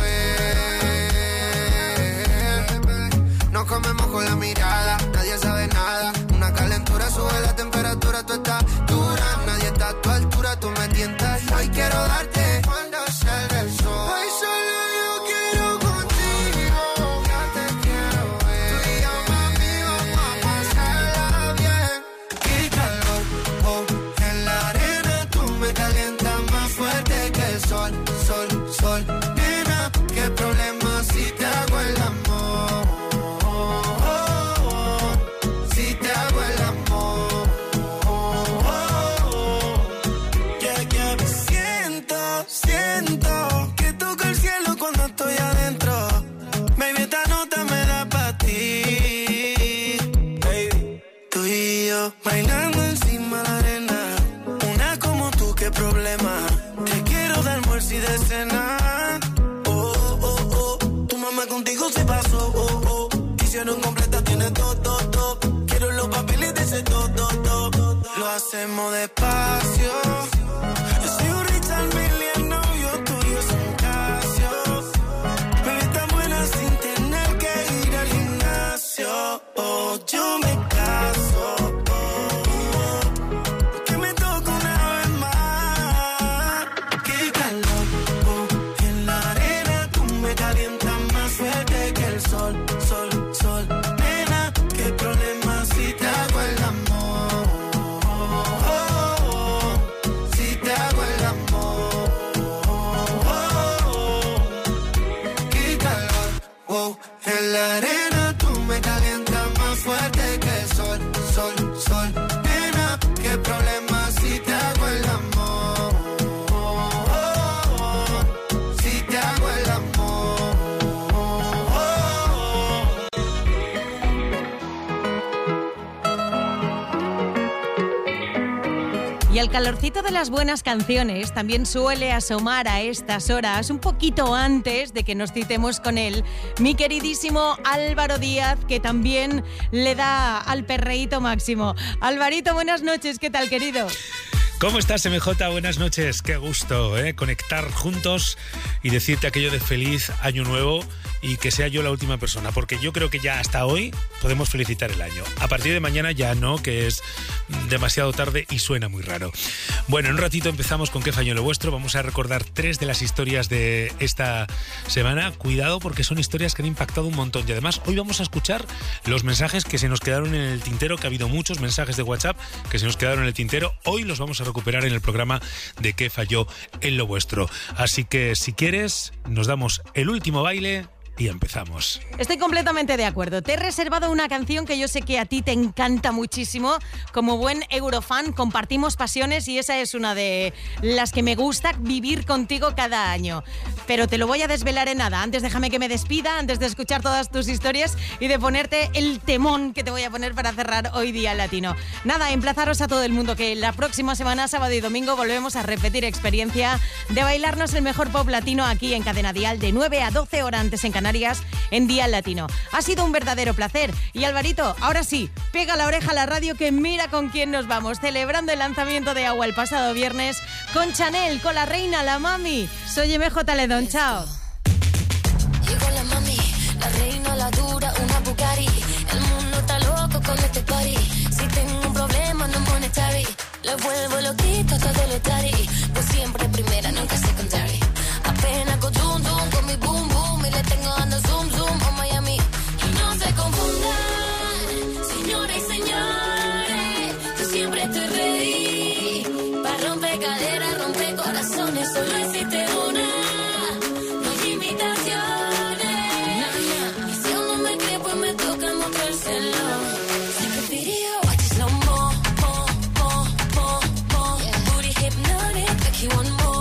ver. Nos comemos con la mirada, nadie sabe nada. Una calentura sube la temperatura, tú estás dura. Nadie está a tu altura, tú me tientas. Hoy quiero darte cuando sale el sol. Hoy solo yo quiero contigo. Ya te quiero ver. Tú y yo, mami, vamos a pasarla bien. Qué calor, oh, en la arena tú me calientas más fuerte que el sol, sol, sol. Nena, qué problema si te hago el amor, oh, oh, oh, si te hago el amor, oh, oh, oh. Yeah, yeah. Siento, siento que toco el cielo cuando estoy adentro. Baby, esta nota me da pa' ti. Baby, tú y yo bailando encima de la arena. Una como tú, qué problema. Te quiero dar almuerzo y de cena. Oh, oh, oh, tu mamá contigo se pasó. Oh, oh, quisieron completa, tiene todo, todo, todo. Quiero los papeles de ese todo, todo, todo. Lo hacemos despacio. Yo soy un Richard Mille, el novio tuyo es un Casio. Bebé tan buena así sol, sol, sol. Nena, qué problema si te hago el amor. Oh, oh, oh. Si te hago el amor. Oh, oh. Qué calor, wow. En la arena tú me calientas más fuerte que el sol, sol, sol. Nena, qué problema si te hago el amor. Y el calorcito de las buenas canciones también suele asomar a estas horas, un poquito antes de que nos citemos con él, mi queridísimo Álvaro Díaz, que también le da al perreíto máximo. Alvarito, buenas noches, ¿qué tal, querido? ¿Cómo estás, M J? Buenas noches, qué gusto, ¿eh? Conectar juntos y decirte aquello de feliz año nuevo y que sea yo la última persona, porque yo creo que ya hasta hoy podemos felicitar el año. A partir de mañana ya no, que es demasiado tarde y suena muy raro. Bueno, en un ratito empezamos con ¿Qué falló en lo vuestro? Vamos a recordar tres de las historias de esta semana. Cuidado, porque son historias que han impactado un montón. Y además, hoy vamos a escuchar los mensajes que se nos quedaron en el tintero, que ha habido muchos mensajes de WhatsApp que se nos quedaron en el tintero. Hoy los vamos a recuperar en el programa de ¿Qué falló en lo vuestro? Así que, si quieres, nos damos el último baile y empezamos. Estoy completamente de acuerdo. Te he reservado una canción que yo sé que a ti te encanta muchísimo. Como buen eurofan, compartimos pasiones y esa es una de las que me gusta vivir contigo cada año. Pero te lo voy a desvelar en nada. Antes déjame que me despida, antes de escuchar todas tus historias y de ponerte el temón que te voy a poner para cerrar hoy Día Latino. Nada, emplazaros a todo el mundo que la próxima semana, sábado y domingo, volvemos a repetir experiencia de bailarnos el mejor pop latino aquí en Cadena Dial de nueve a doce horas antes en Canarias. En Día Latino. Ha sido un verdadero placer. Y Alvarito, ahora sí, pega la oreja a la radio que mira con quién nos vamos. Celebrando el lanzamiento de Agua el pasado viernes con Chanel, con la reina, la mami. Soy M J Ledón, chao. Llegó la mami, la reina, la dura, una Bugatti. El mundo está loco con este party. Si tengo un problema no monetary, le vuelvo loquito todo lo tari. Pues siempre primera, nunca secondary. Apenas con zoom zoom con mi boom boom y le tengo dando zoom zoom a Miami. Y no se confundan, señores y señores, yo siempre estoy ready para romper caderas, romper corazones. Solo existe una, no hay imitaciones. Y si aún no me cree, pues me toca mostrárselo. Take a video, watch it slow mo, mo, mo, mo, mo. Booty hypnotic, make you want more.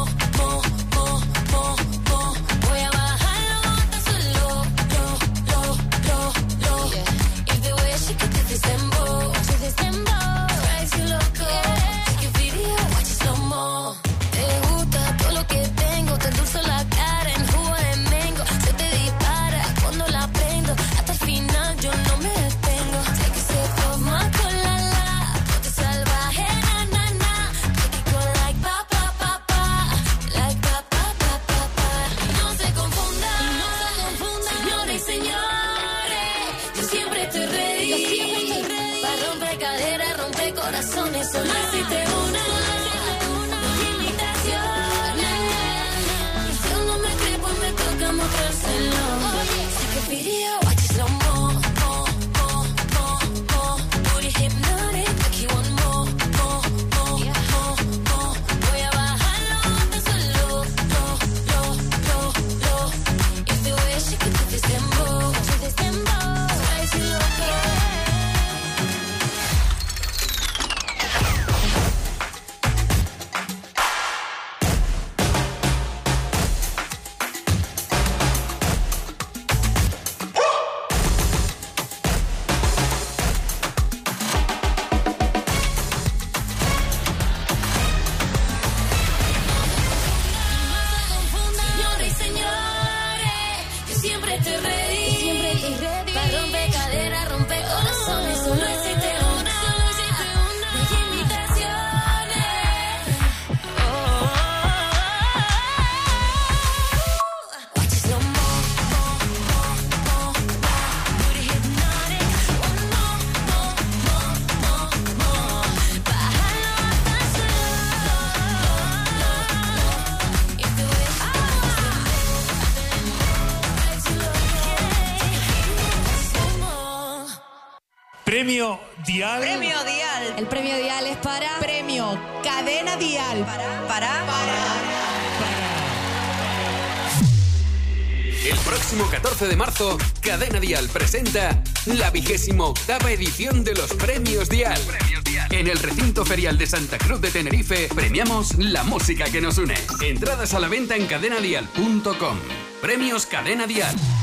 Solo existe una, no hay imitaciones. Y si aún no me cree, pues me toca mostrárselo. Take a video, watch it slow mo, mo, mo, mo, mo. Booty hypnotic, make you want more, more, more, more, more. Voy a bajarlo hasta solo, lo, lo, lo, lo. If the way she could do this dembow, do this dembow, spicy loco. Premio Dial. Premio Dial. El premio Dial es para... Premio Cadena Dial. Para... Para... para. El próximo catorce de marzo, Cadena Dial presenta la vigésimo octava edición de los Premios Dial. En el recinto ferial de Santa Cruz de Tenerife, premiamos la música que nos une. Entradas a la venta en cadena dial punto com. Premios Cadena Dial.